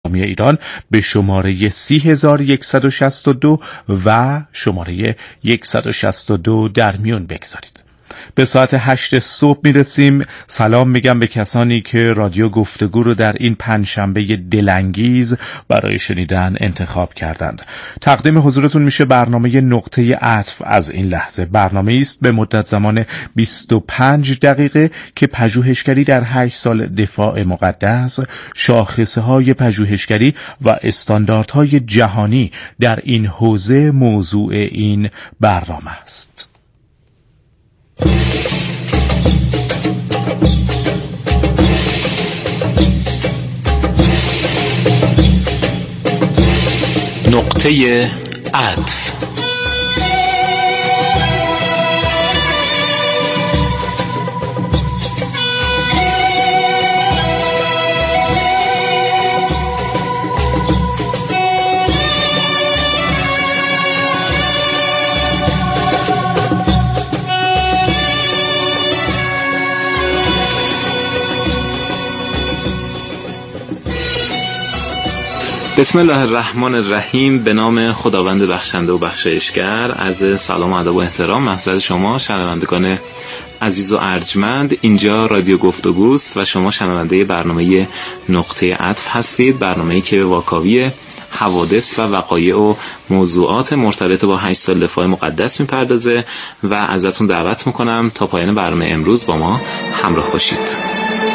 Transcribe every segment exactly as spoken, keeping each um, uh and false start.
ایران به شماره سی هزار و صد و شصت و دو و شماره صد و شصت و دو در میون بگذارید. به ساعت هشت صبح میرسیم. سلام میگم به کسانی که رادیو گفتگو رو در این پنجشنبه دلانگیز برای شنیدن انتخاب کردند. تقدیم حضورتون میشه برنامه نقطه عطف از این لحظه. برنامه است به مدت زمان بیست و پنج دقیقه که پژوهشگری در هشت سال دفاع مقدس، شاخصه های پژوهشگری و استانداردهای جهانی در این حوزه موضوع این برنامه است. نقطه عطف. بسم الله الرحمن الرحیم. به نام خداوند بخشنده و بخشایشگر. عرض سلام و ادب و احترام محضر شما شنوندگان عزیز و ارجمند. اینجا رادیو گفتگوست و شما شنونده برنامه نقطه عطف هستید، برنامه‌ای که واکاوی حوادث و وقایع و موضوعات مرتبط با هشت سال دفاع مقدس میپردازه و ازتون دعوت میکنم تا پایان برنامه امروز با ما همراه باشید.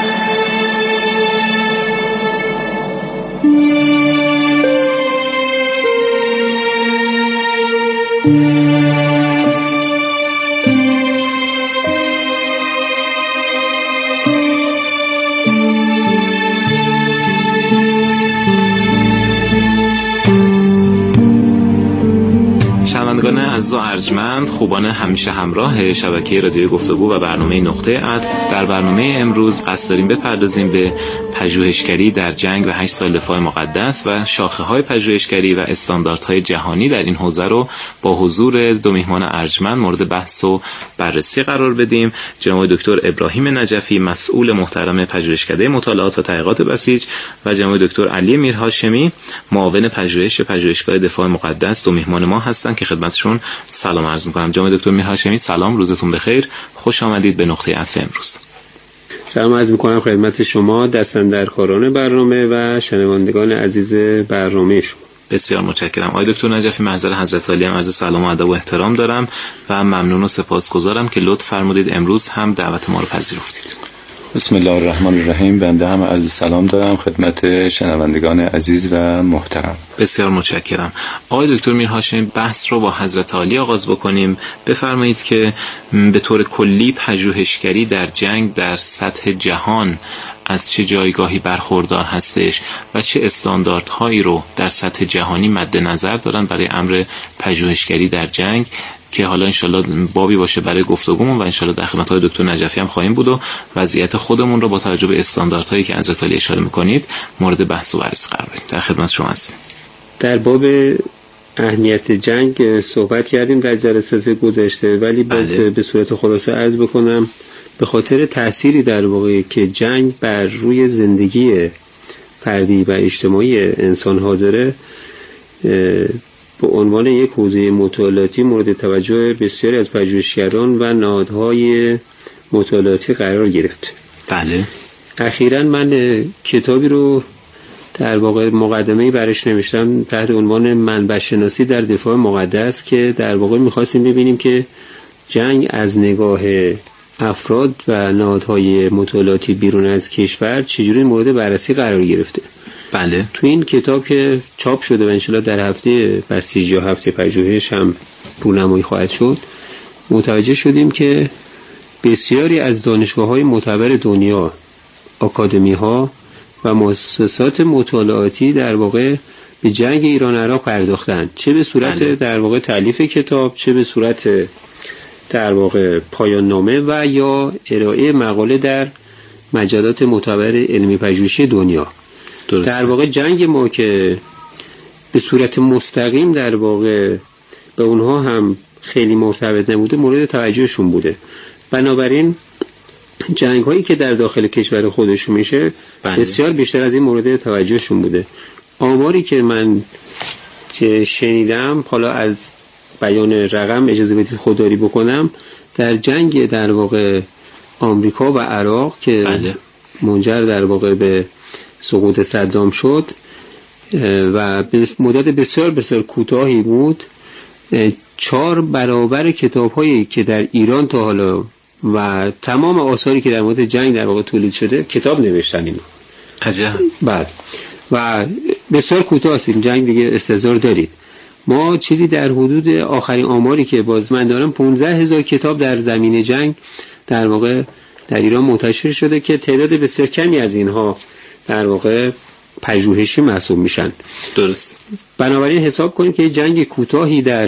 شنوندگان عزیز و ارجمند، خوبان همیشه همراه شبکه رادیو گفتگو و برنامه نقطه عطف، در برنامه امروز قصد داریم بپردازیم به پژوهشگری در جنگ و هشت سال دفاع مقدس و شاخه‌های پژوهشگری و استانداردهای جهانی در این حوزه رو با حضور دو میهمان ارجمند مورد بحث و بررسی قرار بدیم. جناب دکتر ابراهیم نجفی، مسئول محترم پژوهشکده مطالعات و تحقیقات بسیج، و جناب دکتر علی میرهاشمی، معاون پژوهش پژوهشگاه دفاع مقدس، دو میهمان ما هستند که خدمتشون سلام عرض می‌کنم. جناب دکتر میرهاشمی سلام، روزتون بخیر، خوش آمدید به نقطه عطف امروز. سلام عرض می‌کنم خدمت شما دستاندرکاران برنامه و شنوندگان عزیز برنامه شما. بسیار متشکرم. آقای دکتر نجفی، محضر حضرت عالی هم عرض سلام و ادب و احترام دارم و ممنون و سپاسگزارم که لطف فرمودید امروز هم دعوت ما رو پذیرفتید. بسم الله الرحمن الرحیم. بنده هم عرض سلام دارم خدمت شنوندگان عزیز و محترم. بسیار متشکرم. آقای دکتر میرهاشمی، بحث رو با حضرت عالی آغاز بکنیم. بفرمایید که به طور کلی پژوهشگری در جنگ در سطح جهان از چه جایگاهی برخوردار هستش و چه استانداردهایی رو در سطح جهانی مد نظر دارن برای امر پژوهشگری در جنگ، که حالا انشالله بابی باشه برای گفتگومون و انشالله در خدمت های دکتر نجفی هم خواهیم بود و وضعیت خودمون رو با توجه به استانداردهایی که حضرت علی اشاره میکنید مورد بحث و بررسی قرار بدیم. در خدمت شما هستیم. در باب اهمیت جنگ صحبت کردیم در جلسات گذشته، ولی باز بله. به صورت خلاصه عرض بکنم به خاطر تأثیری در واقع که جنگ بر روی زندگی فردی و اجتماعی انسان‌ها داره، به عنوان یک حوزه مطالعاتی مورد توجه بسیاری از پژوهشگران و نهادهای مطالعاتی قرار گرفت. بله. اخیراً من کتابی رو در واقع مقدمه‌ای برش نوشتم تحت عنوان منبع شناسی در دفاع مقدس، که در واقع می‌خواستیم ببینیم که جنگ از نگاه افراد و نهادهای مطالعاتی بیرون از کشور چجوری مورد بررسی قرار گرفته. بله. تو این کتاب که چاپ شده و انشالله در هفته بسیج یا هفته پژوهش هم رونمایی خواهد شد، متوجه شدیم که بسیاری از دانشگاه‌های معتبر دنیا، آکادمی‌ها و مؤسسات مطالعاتی در واقع به جنگ ایران عراق پرداختند، چه به صورت بله. در واقع تالیف کتاب، چه به صورت در واقع پایان نامه و یا ارائه مقاله در مجلات معتبر علمی پژوهشی دنیا. درسته. در واقع جنگ ما که به صورت مستقیم در واقع به اونها هم خیلی مرتبط نبوده مورد توجهشون بوده، بنابراین جنگ هایی که در داخل کشور خودشون میشه بله. بسیار بیشتر از این مورد توجهشون بوده. آماری که من که شنیدم، حالا از بیان رقم اجازه بدید خودداری بکنم، در جنگ در واقع آمریکا و عراق که بله. منجر در واقع به سقوط صدام شد و به مدت بسیار بسیار کوتاهی بود، چهار برابر کتاب‌هایی که در ایران تا حالا و تمام آثاری که در مورد جنگ در واقع تولید شده کتاب نوشتن اینا. عجب. بعد و بسیار کوتاه است این جنگ، دیگه استظهار دارید. ما چیزی در حدود آخرین آماری که باز من دارم پانزده هزار کتاب در زمین جنگ در واقع در ایران منتشر شده که تعداد بسیار کمی از اینها در واقع پژوهشی محسوب میشن. درست. بنابراین حساب کنید که جنگ کوتاهی در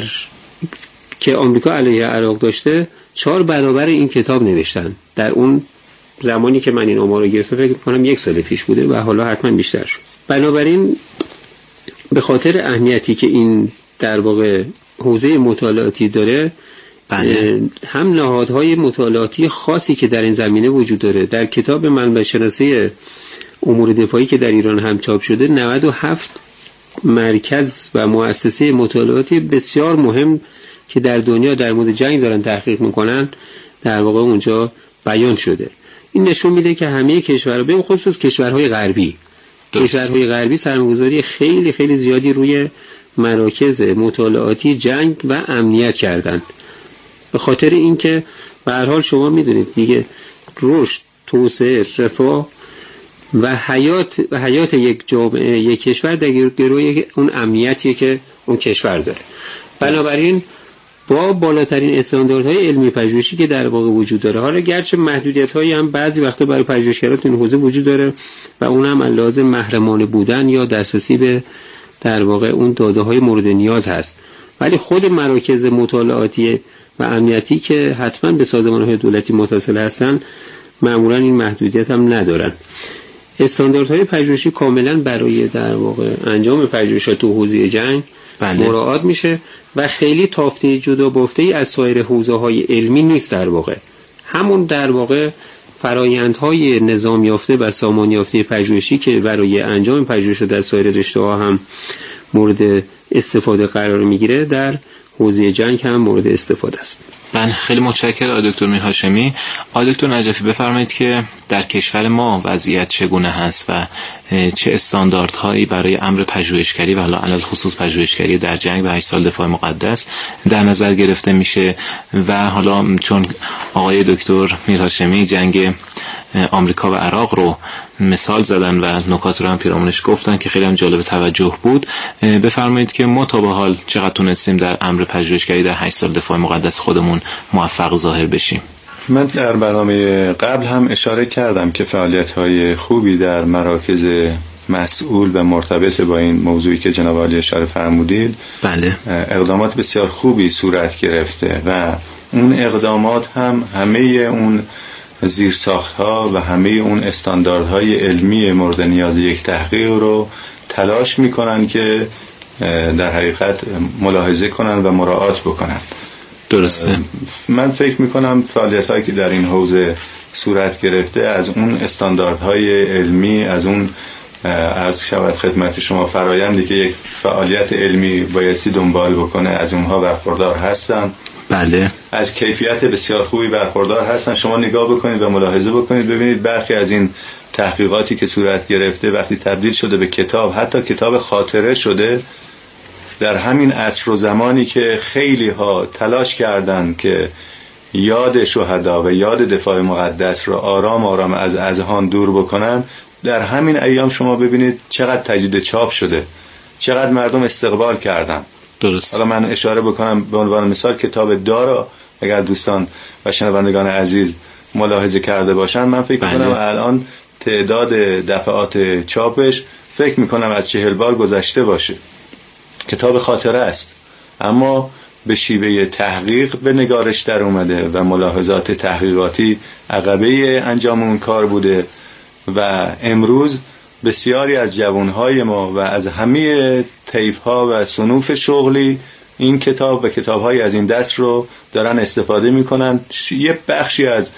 که آمریکا علیه عراق داشته چهار برابر این کتاب نوشتن در اون زمانی که من این آمار رو گرفتم. فکر کنم یک سال پیش بوده و حالا حتما بیشتر شد. بنابراین به خاطر اهمیتی که این در واقع حوزه مطالعاتی داره، بله. هم نهادهای مطالعاتی خاصی که در این زمینه وجود داره. در کتاب منبع شناسی امور دفاعی که در ایران هم چاپ شده، نود و هفت مرکز و مؤسسه مطالعاتی بسیار مهم که در دنیا در مورد جنگ دارن تحقیق میکنن در واقع اونجا بیان شده. این نشون میده که همه کشورها، به خصوص کشورهای غربی، کشورهای غربی سرمایه‌گذاری خیلی خیلی زیادی روی مراکز مطالعاتی جنگ و امنیت کردند. به خاطر اینکه به هر حال شما میدونید دیگه رشد، توسعه، رفاه و حیات و حیات یک جامعه، یک کشور در گروه اون امنیتیه که اون کشور داره. بنابراین با بالاترین استانداردهای علمی پژوهشی که در واقع وجود داره، حالا گرچه محدودیت‌هایی هم بعضی وقتا برای پژوهشگران تو این حوزه وجود داره و اون هم لازم محرمانه بودن یا دسترسی به در واقع اون داده‌های مورد نیاز هست، ولی خود مراکز مطالعاتی و امنیتی که حتما به سازمان‌های دولتی متصل هستن معمولاً این محدودیت هم ندارن. استانداردهای پژوهشی کاملا برای در واقع انجام پژوهشات تو حوزه جنگ بله. مراعات میشه و خیلی تافته جدا بافته‌ای از سایر حوزه‌های علمی نیست. در واقع همون در واقع فرآیندهای نظام یافته و سامان یافته پژوهشی که برای انجام پژوهشات در سایر رشته‌ها هم مورد استفاده قرار میگیره، در حوزه جنگ هم مورد استفاده است. بله، خیلی متشکرم آقای دکتر میر هاشمی. آقای دکتر نجفی بفرمایید که در کشور ما وضعیت چگونه هست و چه استانداردهایی برای امر پژوهشگری و حالا علل خصوص پژوهشگری در جنگ و هشت سال دفاع مقدس در نظر گرفته میشه و حالا چون آقای دکتر میر هاشمی جنگ آمریکا و عراق رو مثال زدن و نکات رو هم پیرامونش گفتن که خیلی هم جالب توجه بود، بفرمایید که ما تا به حال چقدر تونستیم در امر پژوهشگری در هشت سال دفاع مقدس خودمون موفق ظاهر بشیم؟ من در برنامه قبل هم اشاره کردم که فعالیت‌های خوبی در مراکز مسئول و مرتبط با این موضوعی که جناب عالی اشاره فرمودید، بله، اقدامات بسیار خوبی صورت گرفته و اون اقدامات هم همه اون زیرساخت‌ها و همه اون استانداردهای علمی مورد نیاز یک تحقیق رو تلاش میکنن که در حقیقت ملاحظه کنن و مراعات بکنن. درسته. من فکر میکنم فعالیت‌هایی که در این حوزه صورت گرفته از اون استانداردهای علمی، از اون از شود خدمت شما فرایندی که یک فعالیت علمی بایستی دنبال بکنه از اونها برخوردار هستن. بله. از کیفیت بسیار خوبی برخوردار هستن. شما نگاه بکنید و ملاحظه بکنید ببینید برخی از این تحقیقاتی که صورت گرفته وقتی تبدیل شده به کتاب، حتی کتاب خاطره شده، در همین عصر و زمانی که خیلی ها تلاش کردن که یاد شهدا و یاد دفاع مقدس رو آرام آرام از اذهان دور بکنن، در همین ایام شما ببینید چقدر تجدید چاپ شده، چقدر مردم استقبال کردن. درست. حالا من اشاره بکنم به عنوان مثال کتاب دارا، اگر دوستان و شنوندگان عزیز ملاحظه کرده باشن، من فکر بله. میکنم الان تعداد دفعات چاپش فکر میکنم از چهل بار گذشته باشه. کتاب خاطره است اما به شیوه تحقیق به نگارش در اومده و ملاحظات تحقیقاتی عقبه انجام اون کار بوده و امروز بسیاری از جوانهای ما و از همه طیف‌ها و صنوف شغلی این کتاب و کتاب‌های از این دست رو دارن استفاده می‌کنن. یه بخشی از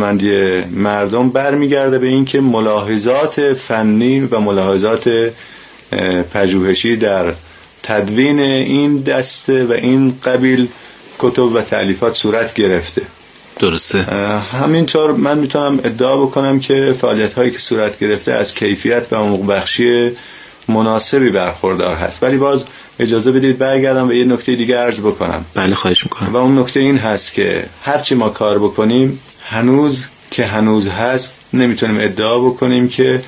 علاقه‌مندی مردم برمیگرده به این که ملاحظات فنی و ملاحظات پژوهشی در تدوین این دسته و این قبیل کتب و تألیفات صورت گرفته. درسته. همینطور من میتونم ادعا بکنم که فعالیت هایی که صورت گرفته از کیفیت و عمق بخشی مناسبی برخوردار هست. ولی باز اجازه بدید برگردم و یه نکته دیگه عرض بکنم. بله خواهش میکنم. و اون نکته این هست که هرچی ما کار بکنیم هنوز که هنوز هست نمیتونیم ادعا بکنیم که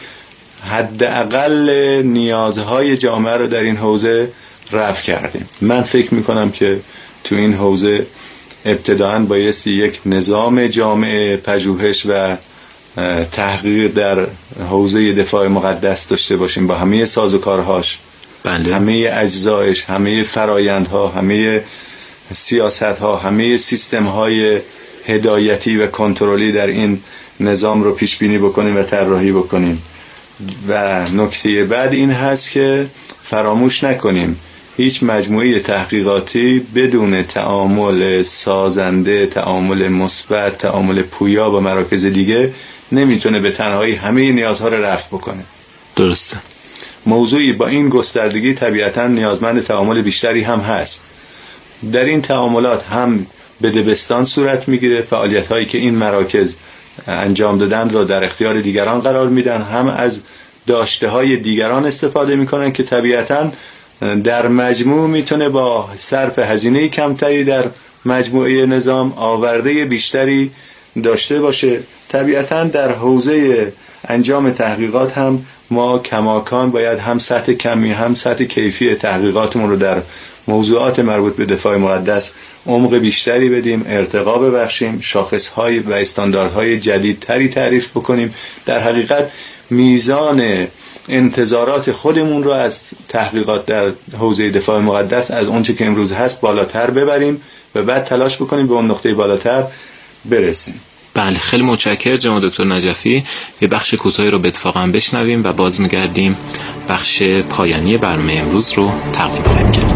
حداقل نیازهای جامعه رو در این حوزه رفع کردیم. من فکر میکنم که تو این حوزه ابتداءً بایستی یک نظام جامعه پژوهش و تحقیق در حوزه دفاع مقدس داشته باشیم با همه سازوکارهاش. بله. همه اجزایش، همه فرایندها، همه سیاستها، همه سیستم‌های هدایتی و کنترلی در این نظام رو پیش بینی بکنیم و طراحی بکنیم. و نکته بعد این هست که فراموش نکنیم هیچ مجموعه تحقیقاتی بدون تعامل سازنده، تعامل مثبت، تعامل پویا با مراکز دیگه نمیتونه به تنهایی همه نیازها رو رفع بکنه. درسته. موضوعی با این گستردگی طبیعتاً نیازمند تعامل بیشتری هم هست. در این تعاملات هم به دبستان صورت میگیره، فعالیت هایی که این مراکز انجام دادن رو در اختیار دیگران قرار میدن، هم از داشته های دیگران استفاده میکنن که طبیعتاً در مجموع میتونه با صرف هزینه کمتری در مجموعه نظام آورده بیشتری داشته باشه. طبیعتاً در حوزه انجام تحقیقات هم ما کماکان باید هم سطح کمی هم سطح کیفی تحقیقاتمون رو در موضوعات مربوط به دفاع مقدس عمق بیشتری بدیم، ارتقا ببخشیم، شاخص‌های و استانداردهای جدیدتری تعریف بکنیم. در حقیقت میزان انتظارات خودمون رو از تحقیقات در حوزه دفاع مقدس از اونچه که امروز هست بالاتر ببریم و بعد تلاش بکنیم به اون نقطه بالاتر برسیم. بله خیلی متشکرم جناب دکتر نجفی. یه بخش کوتاهی رو به اتفاقا بشنویم و باز میگردیم بخش پایانی برنامه امروز رو تقدیم خواهیم کرد.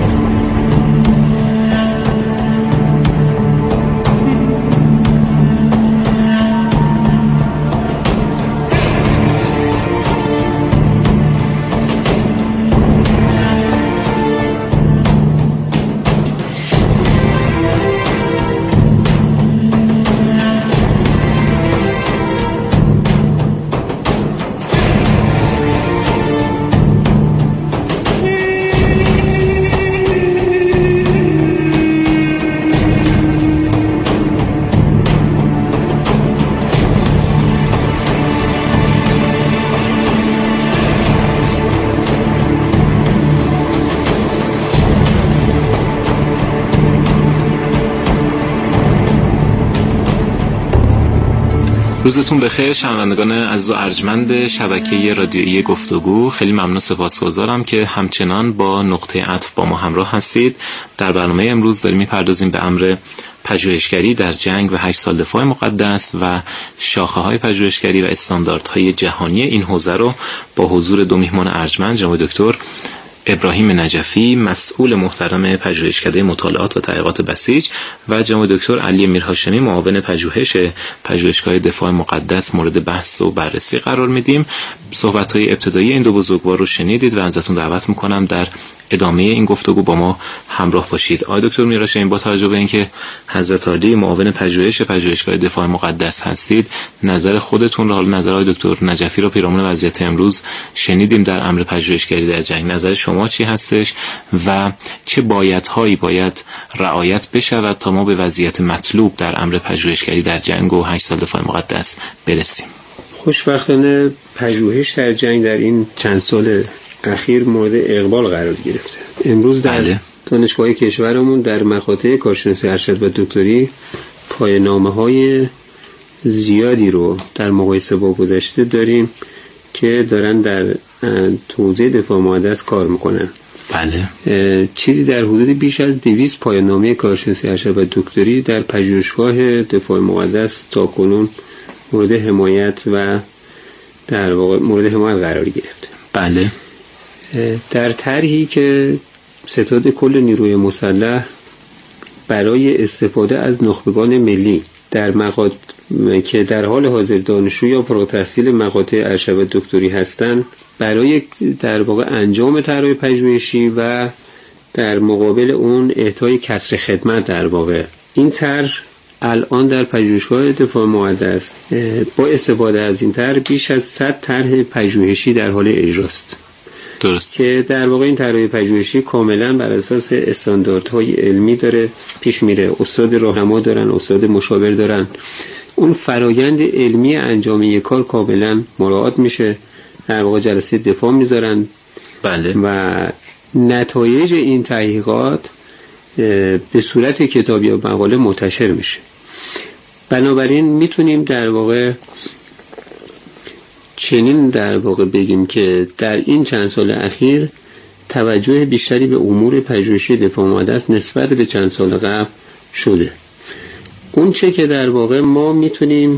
روزتون بخیر شنوندگان عزیز و ارجمند شبکه رادیویی گفتگو. خیلی ممنون، سپاسگزارم که همچنان با نقطه عطف با ما همراه هستید. در برنامه امروز داریم میپردازیم به امر پژوهشگری در جنگ و هشت سال دفاع مقدس و شاخه‌های پژوهشگری و استانداردهای جهانی این حوزه رو با حضور دو میهمان ارجمند، جناب دکتر ابراهیم نجفی مسئول محترم پژوهشکده مطالعات و تحقیقات بسیج و جناب دکتر علی میرهاشمی معاون پژوهش پژوهشگاه دفاع مقدس مورد بحث و بررسی قرار میدیم. صحبت‌های ابتدایی این دو بزرگوار رو شنیدید و ازتون دعوت میکنم در ادامه این گفتگو با ما همراه باشید. آقای دکتر میرهاشمی، با توجه به اینکه حضرت عالی معاون پژوهش پژوهشگاه دفاع مقدس هستید، نظر خودتون رو، نظر آقای دکتر نجفی رو پیرامون وضعیت امروز شنیدیم در امر پژوهشگری در جنگ. نظر شما چی هستش و چه بایدهایی باید رعایت بشود تا ما به وضعیت مطلوب در امر پژوهشگری در جنگ و هشت سال دفاع مقدس برسیم؟ خوشبختانه پژوهش در جنگ در این چند سال اخیر مورد اقبال قرار گرفته. امروز در بله. دانشگاه کشورمون در مقاطع کارشناسی ارشد و دکتری پایه‌نامه‌های زیادی رو در مقایسه با گذشته داریم که دارن در حوزه دفاع مقدس کار میکنن. بله. چیزی در حدود بیش از دویست پایه‌نامه کارشناسی ارشد و دکتری در پژوهشگاه دفاع مقدس تاکنون مورد حمایت و در واقع مورد حمایت قرار گرفته. بله. در طرحی که ستاد کل نیروی مسلح برای استفاده از نخبگان ملی در که در حال حاضر دانشجو یا فارغ التحصیل مقاطع ارشد دکتری هستند برای در واقع انجام طرح پژوهشی و در مقابل اون اعطای کسر خدمت در واقع این طرح الان در پژوهشگاه دفاع مقدس با استفاده از این طرح بیش از صد طرح پژوهشی در حال اجراست. درست. که در واقع این طرح پژوهشی کاملا بر اساس استانداردهای علمی داره پیش میره. استاد راهنما دارن، استاد مشاور دارن. اون فرایند علمی انجام یک کار کاملا مراعات میشه. در واقع جلسه دفاع میذارن. بله. و نتایج این تحقیقات به صورت کتاب یا مقاله منتشر میشه. بنابراین میتونیم در واقع چنین در واقع بگیم که در این چند سال اخیر توجه بیشتری به امور پژوهشی دفاع مقدس نسبت به چند سال قبل شده. اون چه که در واقع ما میتونیم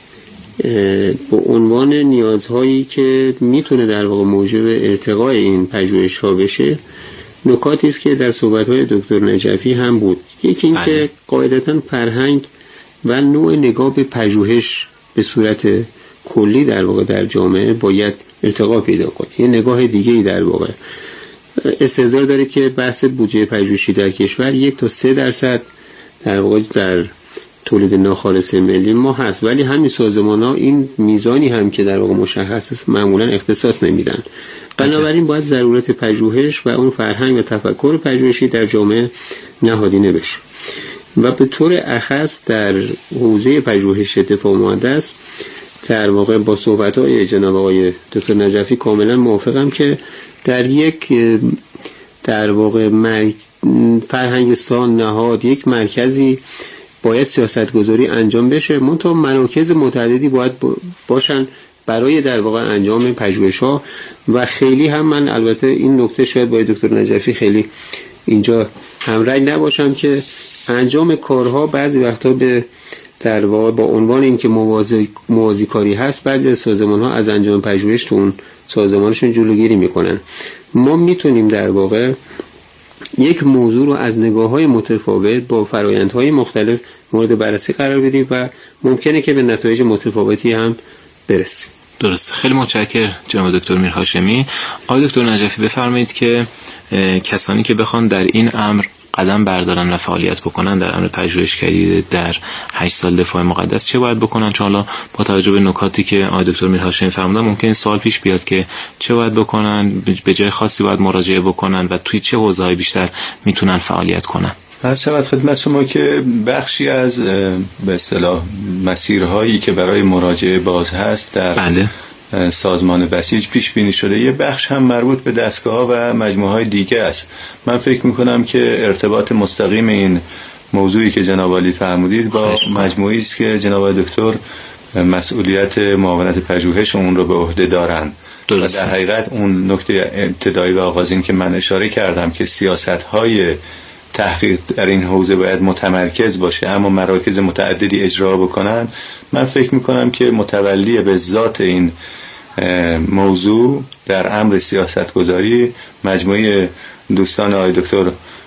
به عنوان نیازهایی که میتونه در واقع موجب ارتقای این پژوهش ها بشه نکاتی است که در صحبت‌های دکتر نجفی هم بود. یکی این که قاعدتاً فرهنگ و نوع نگاه به پژوهش به صورت کلی در واقع در جامعه باید ارتقا پیدا کنه. یه نگاه دیگه‌ای در واقع استحضار داره که بحث بودجه پژوهشی در کشور یک تا سه درصد در واقع در تولید ناخالص ملی ما هست، ولی همین سازمان‌ها این میزانی هم که در واقع مشخص است معمولاً اختصاص نمیدن. بنابراین باید ضرورت پژوهش و اون فرهنگ و تفکر پژوهشی در جامعه نهادینه بشه و به طور اخص در حوزه پژوهش دفاع مقدس در واقع با صحبت‌های جناب آقای دکتر نجفی کاملا موافقم که در یک در واقع مر... فرهنگستان نهاد یک مرکزی باید سیاستگذاری انجام بشه. منتها مراکز متعددی باید باشن برای در واقع انجام پژوهش‌ها و خیلی هم من البته این نکته شاید با دکتر نجفی خیلی اینجا همراه نباشم که انجام کارها بعضی وقتا به در واقع با عنوان اینکه موازی موازی کاری هست بعضی از سازمان‌ها از انجام پژوهش تو اون سازمانشون جلوگیری میکنن. ما میتونیم در واقع یک موضوع رو از نگاه‌های متفاوت با فرآیندهای مختلف مورد بررسی قرار بدیم و ممکنه که به نتایج متفاوتی هم برسیم. درست. خیلی متشکرم جناب دکتر میرهاشمی. آقای دکتر نجفی بفرمایید که کسانی که بخوان در این امر قدم بردارن و فعالیت بکنن در امر پژوهشگری در هشت سال دفاع مقدس چه باید بکنن؟ چون حالا با توجه به نکاتی که آقای دکتر میرهاشمی فرمودن ممکن سوال پیش بیاد که چه باید بکنن، به جای خاصی باید مراجعه بکنن و توی چه حوزه‌های بیشتر میتونن فعالیت کنن. عرض شود خدمت شما که بخشی از به اصطلاح مسیرهایی که برای مراجعه باز هست در بله. سازمان بسیج پیش بینی شده. یه بخش هم مربوط به دستگاه‌ها و مجموعه‌های دیگه است. من فکر می‌کنم که ارتباط مستقیم این موضوعی که جناب عالی فرمودید با مجموعی است که جناب دکتر مسئولیت معاونت پژوهش اون رو به عهده دارن. و در حقیقت اون نکته ابتدایی و آغازین که من اشاره کردم که سیاست‌های تحقیق در این حوزه باید متمرکز باشه اما مراکز متعددی اجرا بکنن، من فکر میکنم که متولی به ذات این موضوع در امر سیاست گذاری مجموعه دوستان آقای دکتر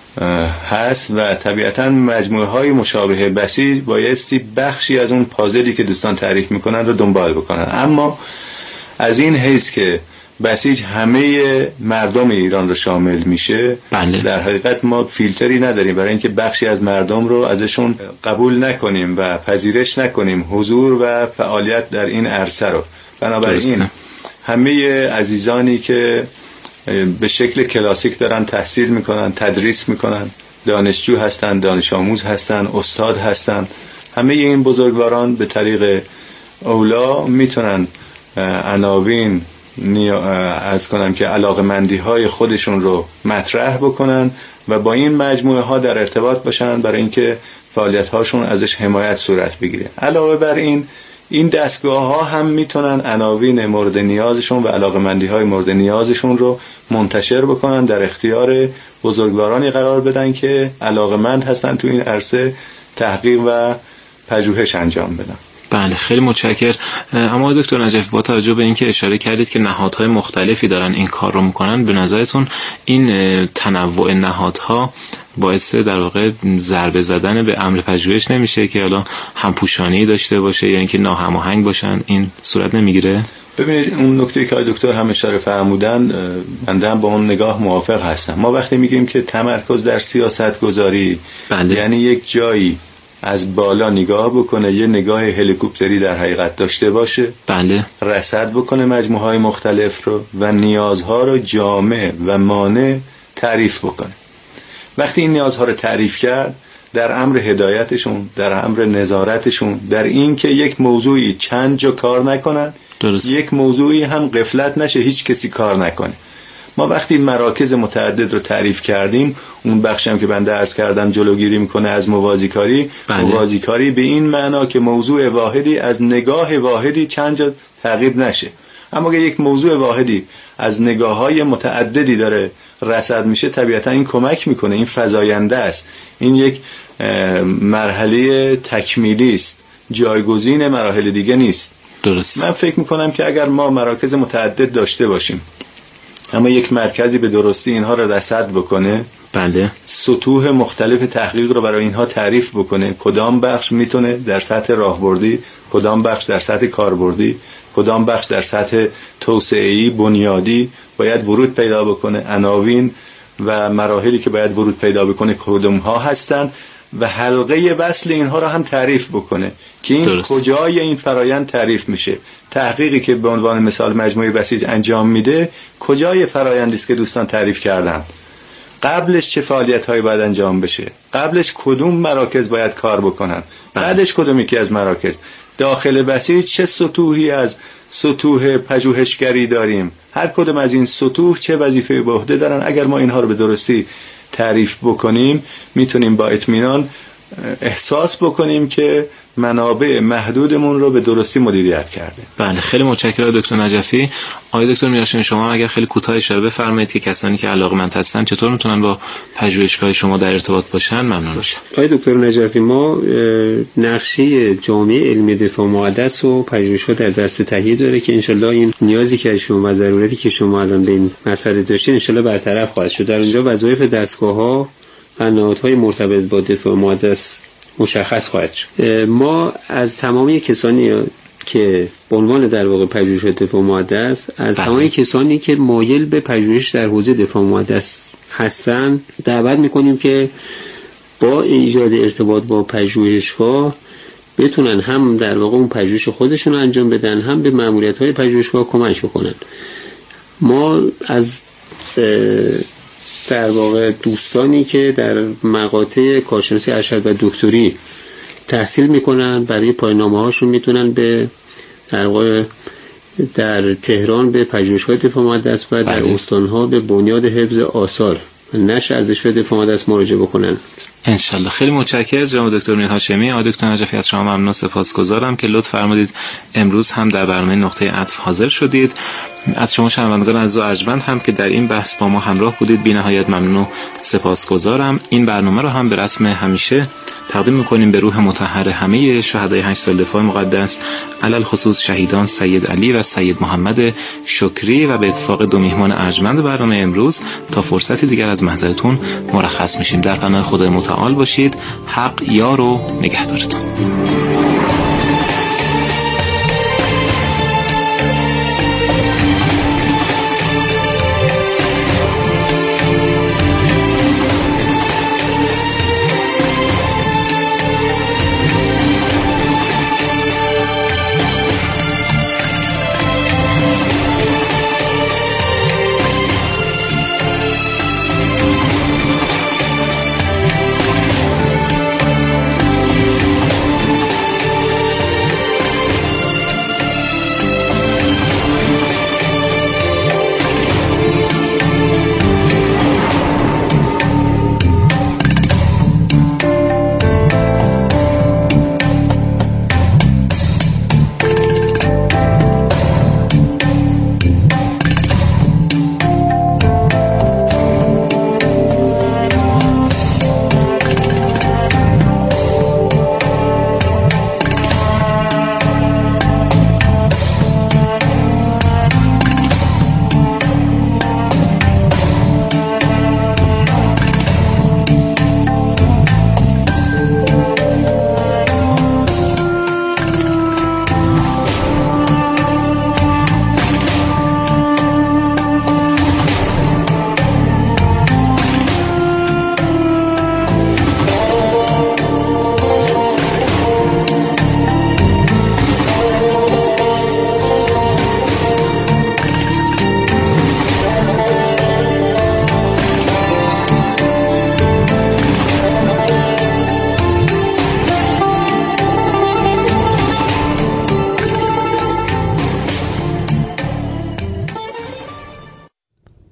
هست و طبیعتا مجموعه های مشابه بسیج بایستی بخشی از اون پازلی که دوستان تعریف میکنن رو دنبال بکنن. اما از این حیث که بسیج همه مردم ایران رو شامل میشه، بله. در حقیقت ما فیلتری نداریم برای اینکه بخشی از مردم رو ازشون قبول نکنیم و پذیرش نکنیم حضور و فعالیت در این عرصه رو. بنابراین همه عزیزانی که به شکل کلاسیک دارن تحصیل میکنن، تدریس میکنن، دانشجو هستن، دانش آموز هستن، استاد هستن، همه این بزرگواران به طریق اولا میتونن عناوین از کنم که علاقمندی های خودشون رو مطرح بکنن و با این مجموعه ها در ارتباط باشن برای اینکه فعالیت هاشون ازش حمایت صورت بگیره. علاوه بر این این دستگاه ها هم میتونن عناوین مورد نیازشون و علاقمندی های مورد نیازشون رو منتشر بکنن، در اختیار بزرگوارانی قرار بدن که علاقمند هستن تو این عرصه تحقیق و پژوهش انجام بدن. بله خیلی متشکرم. اما دکتر نجفی با توجه به اینکه اشاره کردید که نهادهای مختلفی دارن این کار رو میکنن، به نظرتون این تنوع نهادها باعث در واقع ضربه زدن به امر پژوهش نمیشه که حالا همپوشانی داشته باشه یا اینکه ناهماهنگ باشن؟ این صورت نمیگیره؟ ببینید اون نکته که دکتر هم اشاره فرمودن، من هم با اون نگاه موافق هستم. ما وقتی میگیم که تمرکز در سیاست گذاری، بله. یعنی یک جایی از بالا نگاه بکنه، یه نگاه هلیکوپتری در حقیقت داشته باشه، بله، رصد بکنه مجموعه های مختلف رو و نیازها رو جامع و مانع تعریف بکنه. وقتی این نیازها رو تعریف کرد، در امر هدایتشون، در امر نظارتشون، در این که یک موضوعی چند جا کار نکنن، درست. یک موضوعی هم غفلت نشه هیچ کسی کار نکنه. ما وقتی مراکز متعدد رو تعریف کردیم، اون بخشی هم که بنده عرض کردم جلوگیری میکنه از موازیکاری، بله. موازیکاری به این معنا که موضوع واحدی از نگاه واحدی چند جا تعقیب نشه. اما اگه یک موضوع واحدی از نگاه‌های متعددی داره رصد میشه، طبیعتا این کمک میکنه، این فزاینده است، این یک مرحله تکمیلی است، جایگزین مراحل دیگه نیست. درست. من فکر میکنم که اگر ما مراکز متعدد داشته باشیم اما یک مرکزی به درستی اینها رو رصد بکنه، بله، سطوح مختلف تحقیق رو برای اینها تعریف بکنه، کدام بخش میتونه در سطح راهبردی، کدام بخش در سطح کاربردی، کدام بخش در سطح توسعه‌ای بنیادی باید ورود پیدا بکنه، عناوین و مراحلی که باید ورود پیدا بکنه کدوم ها هستن و حلقه وصل اینها رو هم تعریف بکنه که این درست. کجای این فرایند تعریف میشه. تحقیقی که به عنوان مثال مجموعه بسیج انجام میده کجای فرایندی است که دوستان تعریف کردن، قبلش چه فعالیت هایی باید انجام بشه، قبلش کدوم مراکز باید کار بکنن، بعدش کدوم یکی از مراکز. داخل بسیج چه سطوحی از سطوح پژوهشگری داریم، هر کدوم از این سطوح چه وظیفه به عهده دارن. اگر ما اینها رو به درستی تعریف بکنیم میتونیم با اطمینان احساس بکنیم که منابع محدودمون رو به درستی مدیریت کرده. بله، خیلی متشکرم دکتر نجفی. آقای دکتر میرهاشمی، شما اگر خیلی کوتاه اشاره بفرمایید که کسانی که علاقه‌مند هستن چطور میتونن با پژوهشگاه شما در ارتباط باشن، ممنون میشم. آقای دکتر نجفی، ما نقشه جامعه علمی دفاع مقدس و پژوهشگاه در دست تهیه داره که انشالله این نیازی که از شما و ضرورتی که شما الان به این مسئله داشتین انشالله برطرف خواهد شد. در اونجا وظایف دستگاه‌ها و نهادهای مرتبط با دفاع مقدس مشخص خواهد شد. ما از تمامی کسانی که به عنوان در واقع پژوهش دفاع مقدس، از بله. تمامی کسانی که مایل به پژوهش در حوزه دفاع مقدس هستند دعوت میکنیم که با ایجاد ارتباط با پژوهشگاه بتونن هم در واقع اون پژوهش خودشون رو انجام بدن، هم به ماموریت‌های پژوهشگاه کمک بکنن. ما از در واقع دوستانی که در مقاطع کارشناسی ارشد و دکتری تحصیل میکنن برای پایان‌نامه هاشون میتونن به در واقع در تهران به پژوهشگاه دفاع مقدس و در استان‌ها به بنیاد حفظ آثار و نشر ارزش‌های دفاع مقدس مراجعه بکنن. انشالله. خیلی متشکرم جناب دکتر میرهاشمی. آقای دکتر نجفی، از شما ممنون، سپاسگزارم که لطف فرمودید امروز هم در برنامه نقطه عطف حاضر شدید. از شما شنوندگان عزیز و ارجمند هم که در این بحث با ما همراه بودید بی نهایت ممنون و سپاسگزارم. این برنامه رو هم به رسم همیشه تقدیم می‌کنیم به روح مطهر همه شهدای هشت سال دفاع مقدس، علل خصوص شهیدان سید علی و سید محمد شکری، و به اتفاق دو میهمان ارجمند برنامه امروز تا فرصتی دیگر از محضرتون مرخص میشیم. در پناه خدای متعال باشید. حق یار و نگهدارتون.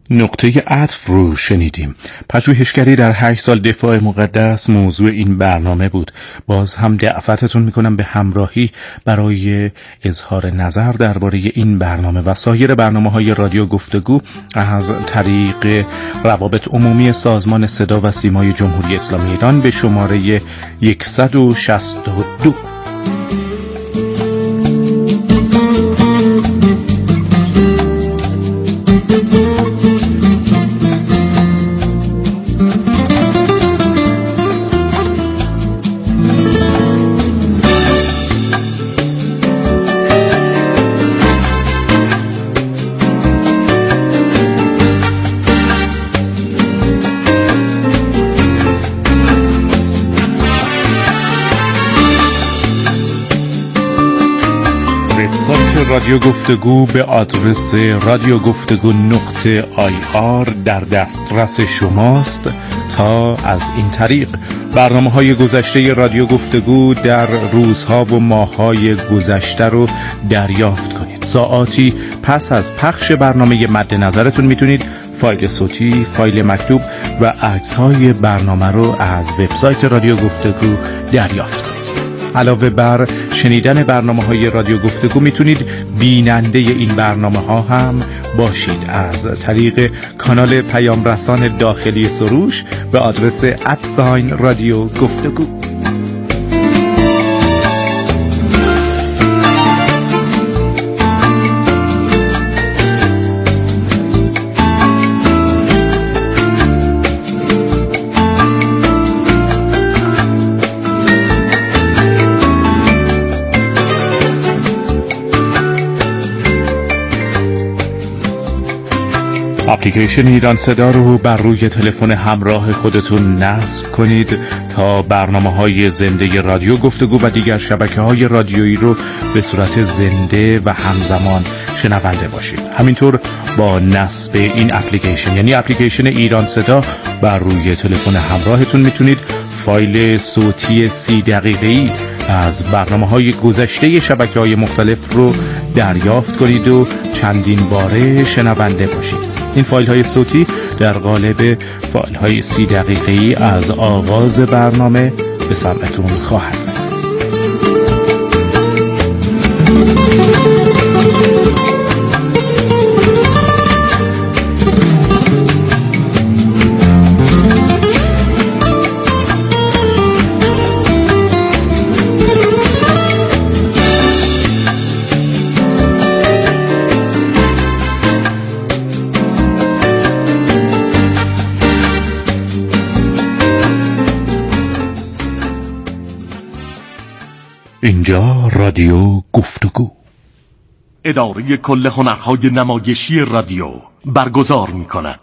نقطه عطف رو شنیدیم. پژوهشگری در هشت سال دفاع مقدس موضوع این برنامه بود. باز هم دعوتتون میکنم به همراهی برای اظهار نظر درباره این برنامه و سایر برنامه‌های رادیو گفتگو از طریق روابط عمومی سازمان صدا و سیمای جمهوری اسلامی ایران به شماره صد و شصت و دو. رادیو گفتگو به آدرس رادیو گفتگو نقطه آی آر در دسترس شماست تا از این طریق برنامه های گذشته رادیو گفتگو در روزها و ماههای گذشته رو دریافت کنید. ساعاتی پس از پخش برنامه مد نظرتون میتونید فایل صوتی، فایل مکتوب و عکس‌های برنامه رو از وبسایت رادیو گفتگو دریافت کنید. علاوه بر شنیدن برنامه‌های رادیو گفتگو میتونید بیننده این برنامه‌ها هم باشید از طریق کانال پیام رسان داخلی سروش به آدرس ادساین رادیو گفتگو. اپلیکیشن ایران صدا رو بر روی تلفن همراه خودتون نصب کنید تا برنامه‌های زنده رادیو گفتگو و دیگر شبکه‌های رادیویی رو به صورت زنده و همزمان شنونده باشید. همینطور با نصب این اپلیکیشن، یعنی اپلیکیشن ایران صدا، بر روی تلفن همراهتون میتونید فایل صوتی سی دقیقه‌ای از برنامه‌های گذشته شبکه‌های مختلف رو دریافت کنید و چندین باره شنونده باشید. این فایل های صوتی در قالب فایل های سی دقیقه‌ای از آغاز برنامه به سمعتون خواهد رسید. اینجا رادیو گفتگو. اداره کل هنرهای نمایشی رادیو برگزار می کند.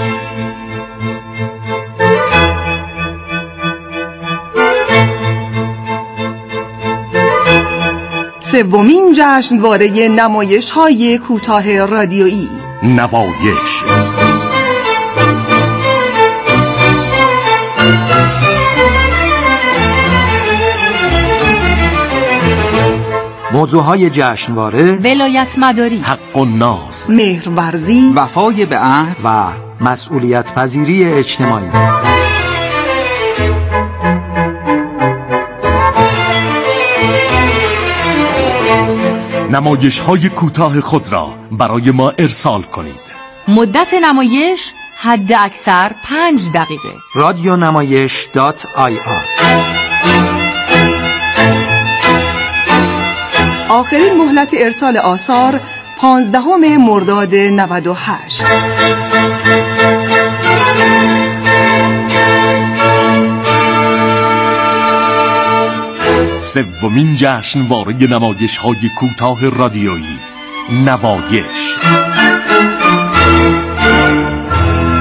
سومین جشنواره نمایش‌های کوتاه رادیویی نوایش. موضوعهای جشنواره: ولایت مداری، حق الناس، مهرورزی، وفای به عهد و مسئولیت پذیری اجتماعی. نمایش های کوتاه خود را برای ما ارسال کنید. مدت نمایش حد اکثر پنج دقیقه. رادیو نمایش دات آی آر. آخرین مهلت ارسال آثار پانزدهم مرداد نود و هشت. سومین جشنواره نمایش‌های کوتاه رادیویی نوایش.